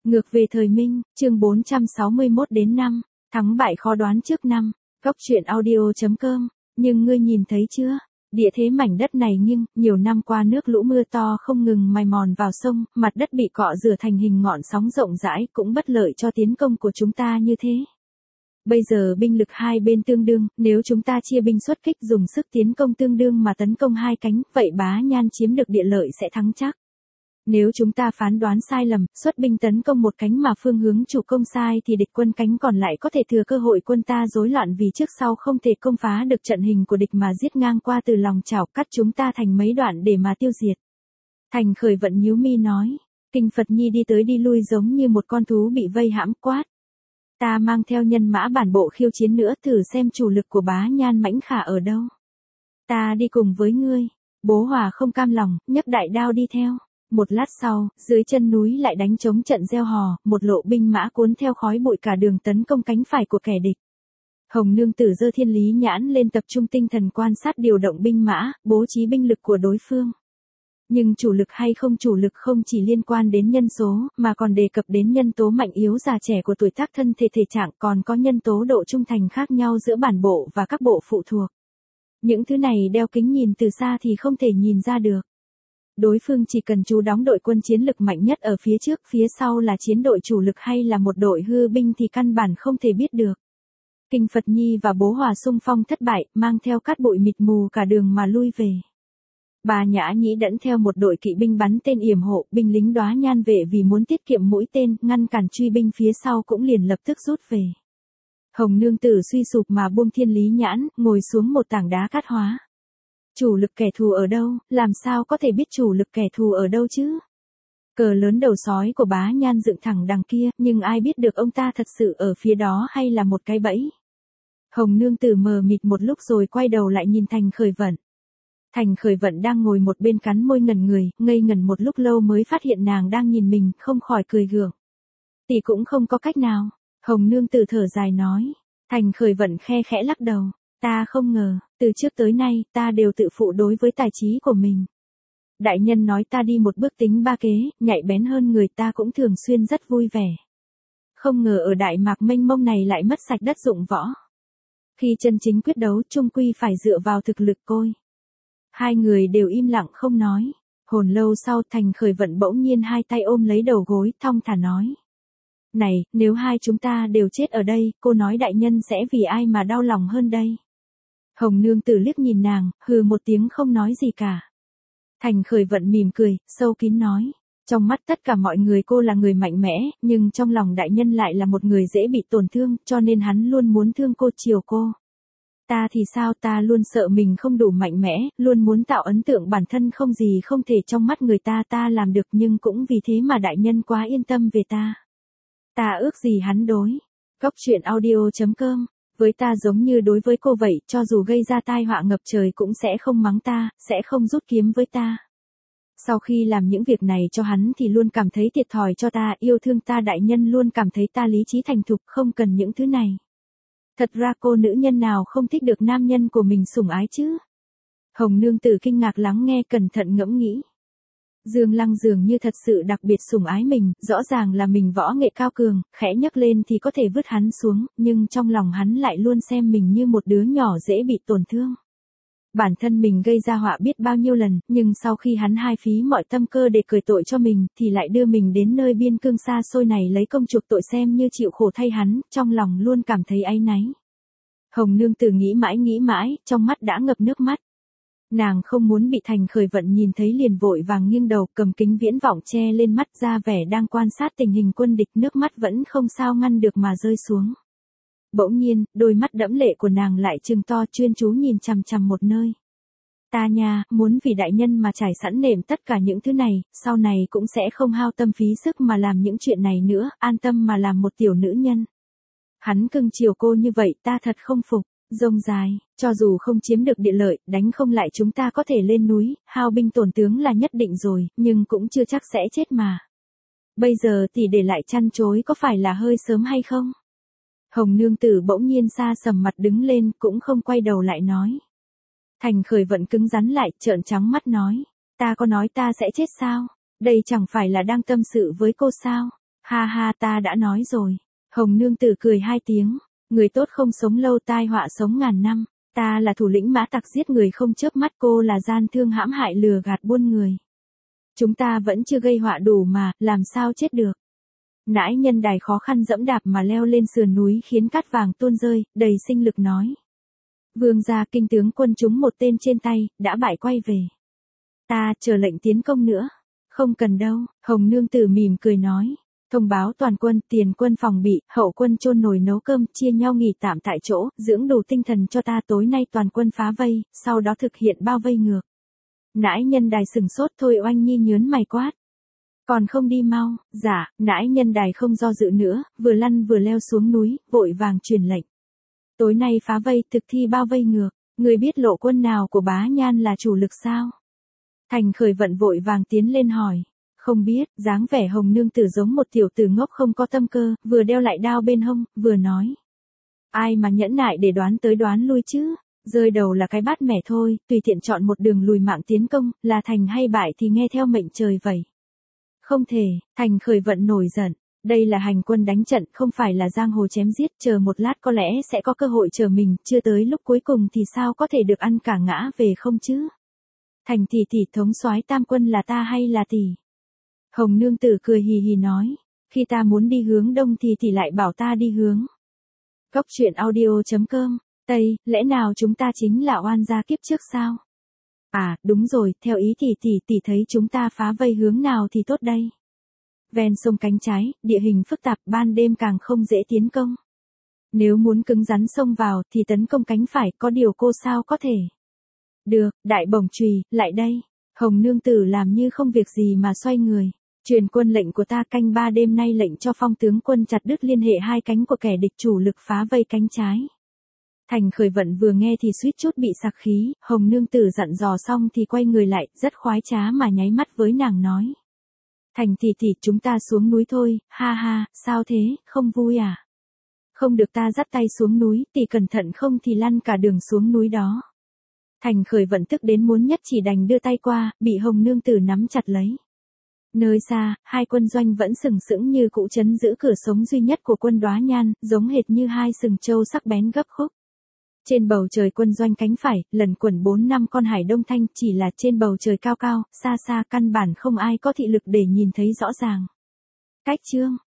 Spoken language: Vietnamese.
Ngược về thời Minh, chương 461 đến 5, thắng bại khó đoán trước năm, góc truyện audio.com, nhưng ngươi nhìn thấy chưa? Địa thế mảnh đất này nghiêng, nhiều năm qua nước lũ mưa to không ngừng mài mòn vào sông, mặt đất bị cọ rửa thành hình ngọn sóng rộng rãi cũng bất lợi cho tiến công của chúng ta như thế. Bây giờ binh lực hai bên tương đương, nếu chúng ta chia binh xuất kích dùng sức tiến công tương đương mà tấn công hai cánh, vậy Bá Nhan chiếm được địa lợi sẽ thắng chắc. Nếu chúng ta phán đoán sai lầm, xuất binh tấn công một cánh mà phương hướng chủ công sai thì địch quân cánh còn lại có thể thừa cơ hội quân ta rối loạn vì trước sau không thể công phá được trận hình của địch mà giết ngang qua từ lòng chảo cắt chúng ta thành mấy đoạn để mà tiêu diệt. Thành Khởi Vận nhíu mi nói, Kinh Phật Nhi đi tới đi lui giống như một con thú bị vây hãm quát. Ta mang theo nhân mã bản bộ khiêu chiến nữa thử xem chủ lực của Bá Nhan Mãnh Khả ở đâu. Ta đi cùng với ngươi. Bố Hòa không cam lòng, nhấc đại đao đi theo. Một lát sau, dưới chân núi lại đánh trống trận reo hò, một lộ binh mã cuốn theo khói bụi cả đường tấn công cánh phải của kẻ địch. Hồng Nương Tử giơ thiên lý nhãn lên tập trung tinh thần quan sát điều động binh mã, bố trí binh lực của đối phương. Nhưng chủ lực hay không chủ lực không chỉ liên quan đến nhân số, mà còn đề cập đến nhân tố mạnh yếu già trẻ của tuổi tác thân thể thể trạng, còn có nhân tố độ trung thành khác nhau giữa bản bộ và các bộ phụ thuộc. Những thứ này đeo kính nhìn từ xa thì không thể nhìn ra được. Đối phương chỉ cần chú đóng đội quân chiến lực mạnh nhất ở phía trước, phía sau là chiến đội chủ lực hay là một đội hư binh thì căn bản không thể biết được. Kinh Phật Nhi và Bố Hòa xung phong thất bại, mang theo cát bụi mịt mù cả đường mà lui về. Bà Nhã Nhĩ dẫn theo một đội kỵ binh bắn tên yểm hộ, binh lính Đóa Nhan vệ vì muốn tiết kiệm mũi tên, ngăn cản truy binh phía sau cũng liền lập tức rút về. Hồng Nương Tử suy sụp mà buông thiên lý nhãn, ngồi xuống một tảng đá cát hóa. Chủ lực kẻ thù ở đâu, làm sao có thể biết chủ lực kẻ thù ở đâu chứ? Cờ lớn đầu sói của Bá Nhan dựng thẳng đằng kia, nhưng ai biết được ông ta thật sự ở phía đó hay là một cái bẫy? Hồng Nương Tử mờ mịt một lúc rồi quay đầu lại nhìn Thành Khởi Vận. Thành Khởi Vận đang ngồi một bên cắn môi ngẩn người, ngây ngẩn một lúc lâu mới phát hiện nàng đang nhìn mình, không khỏi cười gượng. Tỷ cũng không có cách nào. Hồng Nương Tử thở dài nói. Thành Khởi Vận khe khẽ lắc đầu. Ta không ngờ, từ trước tới nay, ta đều tự phụ đối với tài trí của mình. Đại nhân nói ta đi một bước tính ba kế, nhạy bén hơn người ta cũng thường xuyên rất vui vẻ. Không ngờ ở Đại Mạc mênh mông này lại mất sạch đất dụng võ. Khi chân chính quyết đấu, chung quy phải dựa vào thực lực côi. Hai người đều im lặng không nói. Hồn lâu sau Thành Khởi Vận bỗng nhiên hai tay ôm lấy đầu gối, thong thả nói. Này, nếu hai chúng ta đều chết ở đây, cô nói đại nhân sẽ vì ai mà đau lòng hơn đây? Hồng Nương Tử liếc nhìn nàng, hừ một tiếng không nói gì cả. Thành Khởi Vận mỉm cười, sâu kín nói. Trong mắt tất cả mọi người cô là người mạnh mẽ, nhưng trong lòng đại nhân lại là một người dễ bị tổn thương, cho nên hắn luôn muốn thương cô chiều cô. Ta thì sao, ta luôn sợ mình không đủ mạnh mẽ, luôn muốn tạo ấn tượng bản thân không gì không thể trong mắt người ta, ta làm được nhưng cũng vì thế mà đại nhân quá yên tâm về ta. Ta ước gì hắn đối. Góc truyện audio.com, với ta giống như đối với cô vậy, cho dù gây ra tai họa ngập trời cũng sẽ không mắng ta, sẽ không rút kiếm với ta. Sau khi làm những việc này cho hắn thì luôn cảm thấy thiệt thòi cho ta, yêu thương ta đại nhân luôn cảm thấy ta lý trí thành thục, không cần những thứ này. Thật ra cô nữ nhân nào không thích được nam nhân của mình sủng ái chứ? Hồng Nương Tử kinh ngạc lắng nghe cẩn thận ngẫm nghĩ. Dương Lăng dường như thật sự đặc biệt sủng ái mình, rõ ràng là mình võ nghệ cao cường, khẽ nhấc lên thì có thể vứt hắn xuống, nhưng trong lòng hắn lại luôn xem mình như một đứa nhỏ dễ bị tổn thương. Bản thân mình gây ra họa biết bao nhiêu lần, nhưng sau khi hắn hai phí mọi tâm cơ để cười tội cho mình, thì lại đưa mình đến nơi biên cương xa xôi này lấy công chuộc tội xem như chịu khổ thay hắn, trong lòng luôn cảm thấy áy náy. Hồng Nương Tử nghĩ mãi, trong mắt đã ngập nước mắt. Nàng không muốn bị Thành Khởi Vận nhìn thấy liền vội vàng nghiêng đầu cầm kính viễn vọng che lên mắt ra vẻ đang quan sát tình hình quân địch, nước mắt vẫn không sao ngăn được mà rơi xuống. Bỗng nhiên, đôi mắt đẫm lệ của nàng lại trừng to chuyên chú nhìn chằm chằm một nơi. Ta nha, muốn vì đại nhân mà trải sẵn nệm tất cả những thứ này, sau này cũng sẽ không hao tâm phí sức mà làm những chuyện này nữa, an tâm mà làm một tiểu nữ nhân. Hắn cưng chiều cô như vậy ta thật không phục. Rông dài, cho dù không chiếm được địa lợi, đánh không lại chúng ta có thể lên núi, hao binh tổn tướng là nhất định rồi, nhưng cũng chưa chắc sẽ chết mà. Bây giờ tỷ để lại chăn chối có phải là hơi sớm hay không? Hồng Nương Tử bỗng nhiên xa sầm mặt đứng lên, cũng không quay đầu lại nói. Thành Khởi Vận cứng rắn lại, trợn trắng mắt nói. Ta có nói ta sẽ chết sao? Đây chẳng phải là đang tâm sự với cô sao? Ha ha, ta đã nói rồi. Hồng nương tử cười hai tiếng. Người tốt không sống lâu, tai họa sống ngàn năm. Ta là thủ lĩnh mã tặc giết người không chớp mắt, cô là gian thương hãm hại lừa gạt buôn người. Chúng ta vẫn chưa gây họa đủ mà, làm sao chết được. Nãi nhân đài khó khăn dẫm đạp mà leo lên sườn núi khiến cát vàng tuôn rơi, đầy sinh lực nói. Vương gia, kinh tướng quân chúng một tên trên tay, đã bại quay về. Ta chờ lệnh tiến công nữa. Không cần đâu, Hồng nương tử mỉm cười nói. Thông báo toàn quân, tiền quân phòng bị, hậu quân chôn nồi nấu cơm, chia nhau nghỉ tạm tại chỗ, dưỡng đủ tinh thần cho ta, tối nay toàn quân phá vây, sau đó thực hiện bao vây ngược. Nãi nhân đài sừng sốt, thôi Oanh Nhi nhớn mày quát. Còn không đi mau. Dạ, nãi nhân đài không do dự nữa, vừa lăn vừa leo xuống núi, vội vàng truyền lệnh. Tối nay phá vây, thực thi bao vây ngược. Người biết lộ quân nào của Bá Nhan là chủ lực sao? Thành Khởi Vận vội vàng tiến lên hỏi. Không biết. Dáng vẻ Hồng nương tử giống một tiểu tử ngốc không có tâm cơ, vừa đeo lại đao bên hông, vừa nói. Ai mà nhẫn nại để đoán tới đoán lui chứ? Rơi đầu là cái bát mẻ thôi, tùy tiện chọn một đường lùi mạng tiến công, là thành hay bại thì nghe theo mệnh trời vậy. Không thể. Thành Khởi Vận nổi giận. Đây là hành quân đánh trận, không phải là giang hồ chém giết, chờ một lát có lẽ sẽ có cơ hội chờ mình, chưa tới lúc cuối cùng thì sao có thể được ăn cả ngã về không chứ? Thành tỷ tỷ, thống soái tam quân là ta hay là tỷ? Hồng nương tử cười hì hì nói. Khi ta muốn đi hướng đông thì tỷ lại bảo ta đi hướng. Góc truyện audio.com. Tây, lẽ nào chúng ta chính là oan gia kiếp trước sao? À, đúng rồi, theo ý tỷ thấy chúng ta phá vây hướng nào thì tốt đây? Ven sông cánh trái, địa hình phức tạp, ban đêm càng không dễ tiến công. Nếu muốn cứng rắn xông vào thì tấn công cánh phải, có điều cô sao có thể? Được, đại bổng chùy, lại đây. Hồng nương tử làm như không việc gì mà xoay người. Truyền quân lệnh của ta, canh 3 đêm nay lệnh cho Phong tướng quân chặt đứt liên hệ hai cánh của kẻ địch, chủ lực phá vây cánh trái. Thành Khởi Vận vừa nghe thì suýt chút bị sặc khí, Hồng nương tử dặn dò xong thì quay người lại, rất khoái trá mà nháy mắt với nàng nói. Thành tỷ tỷ, chúng ta xuống núi thôi, ha ha, sao thế, không vui à? Không được, ta dắt tay xuống núi, tỷ cẩn thận không thì lăn cả đường xuống núi đó. Thành Khởi Vận tức đến muốn nhất chỉ đành đưa tay qua, bị Hồng nương tử nắm chặt lấy. Nơi xa, hai quân doanh vẫn sừng sững như cũ trấn giữ cửa sống duy nhất của quân Đóa Nhan, giống hệt như hai sừng trâu sắc bén gấp khúc. Trên bầu trời quân doanh cánh phải, lần quẩn 4-5 con hải đông thanh, chỉ là trên bầu trời cao cao, xa xa, căn bản không ai có thị lực để nhìn thấy rõ ràng. Cách chương